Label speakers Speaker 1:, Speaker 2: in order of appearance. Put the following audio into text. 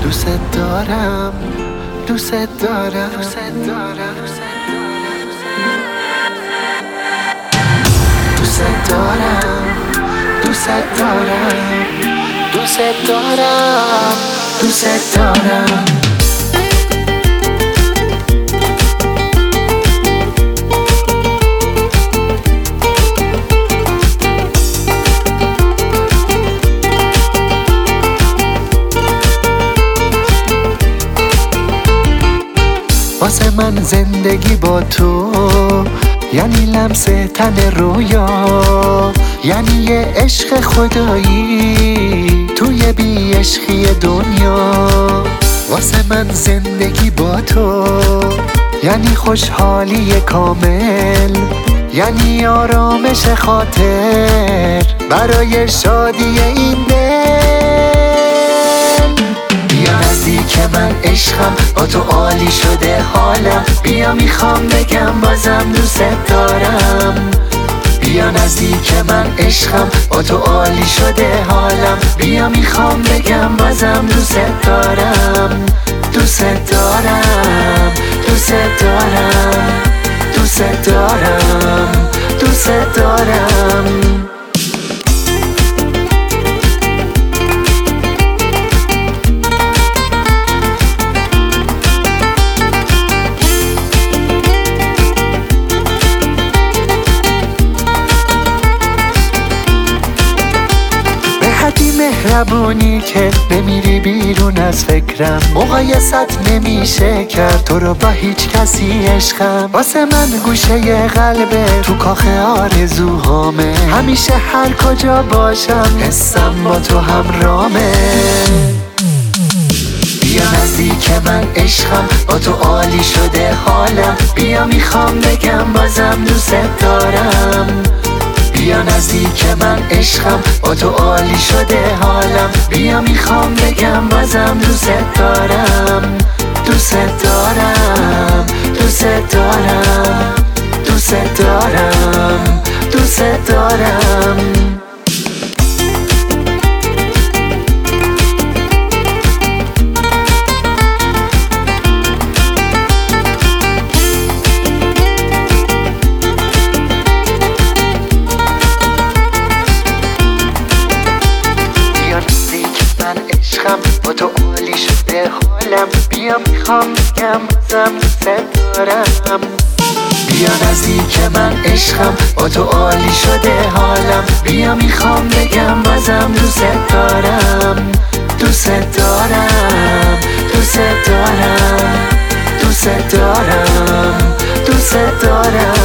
Speaker 1: دوست دارم دوست دارم دوست دارم دوست دارم دوست دارم دوست دارم دوست دارم واسه من زندگی با تو یعنی لمس تن رویا، یعنی یه عشق خدایی توی بی عشقی دنیا. واسه من زندگی با تو یعنی خوشحالی کامل، یعنی آرامش خاطر برای شادی این دل. بیا نزدیک من عشقم، با تو عالی شده حالم. بیا میخوام بگم بازم دوست دارم. بیا نزدیک من عشقم، با تو عالی شده حالم. بیا میخوام بگم بازم دوست دارم. دوست دارم دوست دارم دوست دارم دوست دارم. مهربونی که بمیری بیرون از فکرم، مقایست نمیشه کرد تو رو با هیچ کسی عشقم. واسه من گوشه قلبه تو کاخ آرزوهامه، همیشه هر کجا باشم حسم با تو همرامه. بیا نزدیک من عشقم، با تو عالی شده حالم. بیا میخوام بگم بازم دوست دارم. بیا نزدیک من عشقم، با تو عالی شده حالم. بیا میخوام بگم بازم دوست دارم. دوست دارم دوست دارم دوست دارم دوست دارم. با تو عالی شده حالم. بیا میخوام بگم بازم دوست دارم. بیا نزدیک من عشقم، با تو عالی شده حالم. بیا میخوام بگم بازم دوست دارم. دوست دارم دوست دارم دوست دارم دوست دارم.